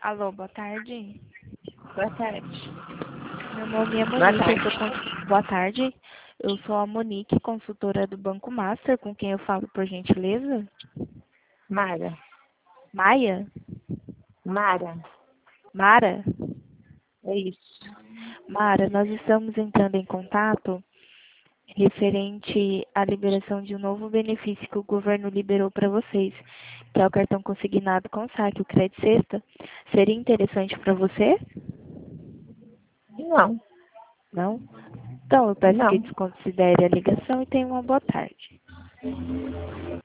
Alô, boa tarde. Boa tarde. Meu nome é Boa Monique, tarde. Boa tarde. Eu sou a Monique, consultora do Banco Master, com quem eu falo, por gentileza? Mara. Maia? Mara. Mara? É isso. Mara, nós estamos entrando em contato referente à liberação de um novo benefício que o governo liberou para vocês, que é o cartão consignado com saque, o Crédito Sexta. Seria interessante para você? Não. Não? Então, eu peço que Não. desconsidere a ligação e tenha uma boa tarde.